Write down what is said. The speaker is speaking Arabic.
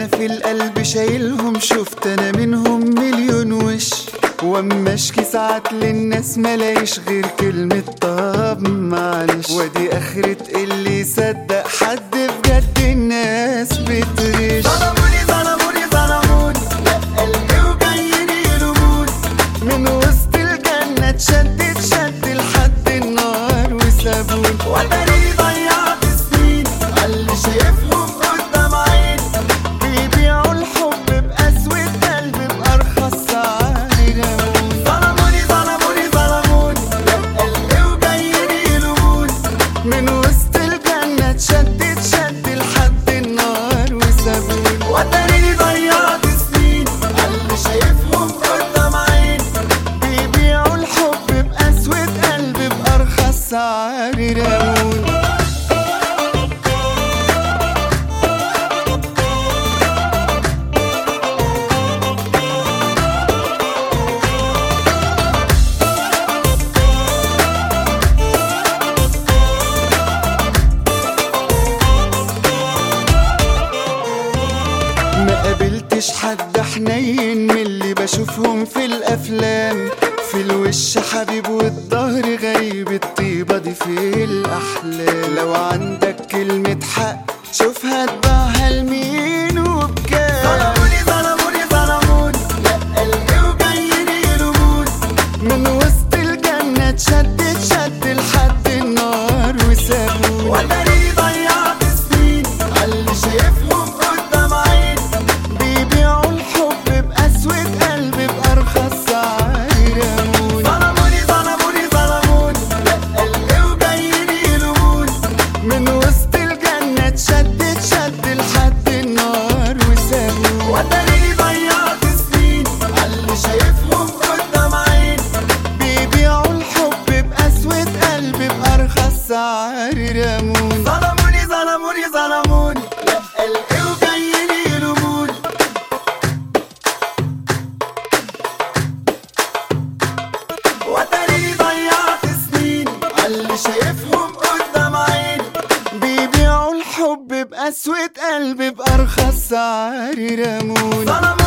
في القلب شايلهم، شفت انا منهم مليون وش، واما اشكي ساعات للناس ملاقيش غير كلمة طب معلش. ودي اخرة اللي يصدق حد بجد، الناس بتغش. ظلموني ظلموني ظلموني، لا قلبي وجايين يلوموني، من وسط الجنة اتشد لحد النار وسابوني. وتاريخي ضيعت سنين عاللي شايفهم قدام عيني، بيبيعوا الحب بقسوة قلب بأرخص سعر رموني. ظلموني ظلموني ظلموني، لا قلبي وجايين يلوموني، من وسط الجنة اتشد لحد النار وسابوني. وتاريخي ضيعت سنين عاللي شايفهم قدام عيني، بيبيعوا الحب بقسوة قلب بأرخص سعر رموني. ما قابلتش حد حنين من اللي بشوفهم في الافلام، في الوش حبيب والظهر غريب، الطيبة دي في الاحلام. لو عندك كلمة حق شوفها تباعها لمين وبكام. ظلموني ظلموني ظلموني، لا قلبي وجايين يلوموني، من وسط الجنة اتشد لحد النار وسابوني. وتاريخي ضيعت سنين عاللي شايفهم قدام عيني، بيبيعوا الحب بقسوة قلب بأرخص سعر رموني. ظلموني ظلموني ظلموني، لا قلبي وجايين يلوموني، من وسط الجنة اتشد لحد النار وسابوني. وتاريخي ضيعت سنين عاللي شايفهم قدام عيني، بيبيعوا الحب بقسوة قلب بأرخص سعر رموني. ظلموني ظلموني ظلموني، لا قلبي وجايين يلوموني، وتاريخي ضيعت سنين عاللي شايفهم قدام عيني، بيبيعوا الحب بقسوة قلب بأرخص سعر رموني.